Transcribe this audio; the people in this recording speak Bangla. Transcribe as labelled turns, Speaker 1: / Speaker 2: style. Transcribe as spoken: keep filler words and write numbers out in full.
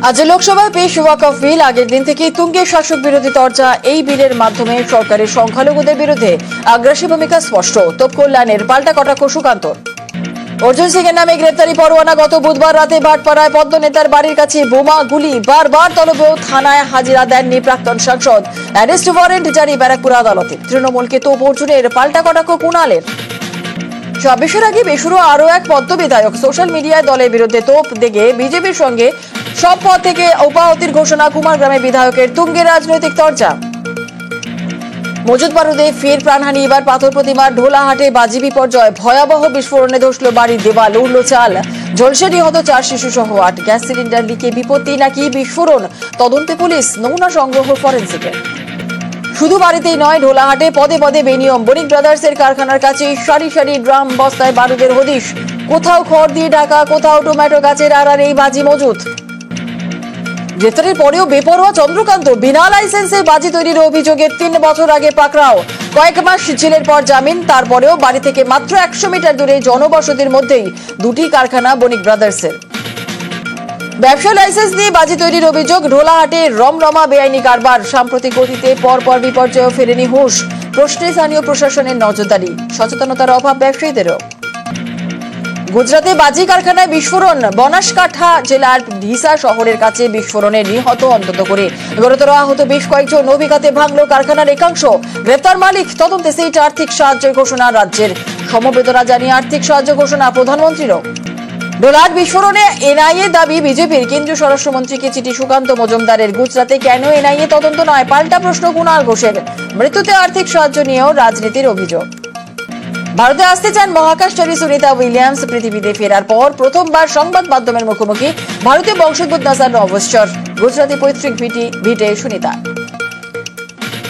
Speaker 1: আজ লোকসভায় পেশ ওয়াকফ বিল আগের দিন থেকেই তুঙ্গে শাসক বিরোধী চর্চা। এই বিলের মাধ্যমে সরকারের সংখ্যালঘুদের বিরুদ্ধে আগ্রাসী ভূমিকা স্পষ্ট। তোপ কল্যাণের পাল্টা কটাক্ষ সুকান্তর। অর্জুন সিং এর নামে গ্রেপ্তারি পরোয়ানা। গত বুধবার রাতে ভাটপাড়ায় পদ্ম নেতার বাড়ির কাছে বোমা গুলি, বারবার তলবেও থানায় হাজিরা দেননি প্রাক্তন সাংসদ। অ্যারেস্ট ওয়ারেন্ট জারি ব্যারাকপুর আদালতে। তৃণমূলকে তোপ অর্জুনের, পাল্টা কটাক্ষ কুণালের। ছাব্বিশের আগে বেসুরো আরো এক পদ্ম বিধায়ক সোশ্যাল মিডিয়ায় দলের বিরুদ্ধে তোপ দেগে বিজেপির সঙ্গে সব পদ থেকে উপাহতির ঘোষণা। কুমারগ্রামে বিধায়কের তুঙ্গে রাজনৈতিক চর্চা। মজুদ বারুদে ফের প্রাণহানি। এবার পাথর প্রতিমার ঢোলাহাটে বাজি বিপর্যয়। ভয়াবহ বিস্ফোরণে ধসল বাড়ির দেওয়াল, উড়ল চাল। ঝলসে নিহত চার শিশু সহ আট। গ্যাস সিলিন্ডার লিকে বিপত্তি নাকি বিস্ফোরণ, তদন্তে পুলিশ। নমুনা সংগ্রহ ফরেন্সিকের। শুধু বাড়িতেই নয়, ঢোলাহাটে পদে পদে বেনিয়ম। বণিক ব্রাদার্সের কারখানার কাছে সারি সারি ড্রাম বস্তায় বারুদের হদিশ। কোথাও খড় দিয়ে ঢাকা, কোথাও টমেটো গাছের আড়ার এই বাজি মজুত। গ্রেফতারের পরেও বেপরোয়া চন্দ্রকান্ত। বিনা লাইসেন্সে বাজি তৈরির অভিযোগে তিন বছর আগে পাকড়াও। কয়েক মাস জেলের পর জামিন। তারপরেও বাড়ি থেকে মাত্র একশো মিটার দূরে জনবসতির মধ্যেই দুটি কারখানা বণিক ব্রাদার্সের। ব্যবসা লাইসেন্স দিয়ে বাজি তৈরির অভিযোগ। ঢোলাহাটে রমরমা বেআইনি কারবার। সাম্প্রতিক গতিতে পরপর বিপর্যয় ফেরেনি হুঁশ। প্রশ্নে স্থানীয় প্রশাসনের নজরদারি, সচেতনতার অভাব ব্যবসায়ীদেরও। গুজরাতে বাজি কারখানায় বিস্ফোরণ। বনাসকাঁঠা জেলার ঢিসা শহরের কাছে বিস্ফোরণে নিহত অন্তত করে গুরুতর আহত বেশ কয়েকজন। নবিকাতে ভাঙল কারখানার একাংশ। গ্রেপ্তার মালিক, তদন্তে সিট। আর্থিক সাহায্যের ঘোষণা রাজ্যের। সমবেদনা জানিয়ে আর্থিক সাহায্য ঘোষণা প্রধানমন্ত্রীরও। ডোলার বিস্ফোরণে এনআইএ দাবি বিজেপির। কেন্দ্রীয় স্বরাষ্ট্রমন্ত্রীকে চিঠি সুকান্ত মজুমদারের। গুজরাতে কেন এনআইএ তদন্ত নয়, পাল্টা প্রশ্ন কুণাল ঘোষের। মৃত্যুতে আর্থিক সাহায্য নিয়েও রাজনীতির অভিযোগ। ভারতে আসতে চান মহাকাশচারী সুনিতা উইলিয়ামস। পৃথিবীতে ফেরার পর প্রথমবার সংবাদ মাধ্যমের মুখোমুখি ভারতীয় বংশোদ্ভূত নাসার নভশ্চর। গুজরাতি পৈতৃক ভিটে সুনিতা।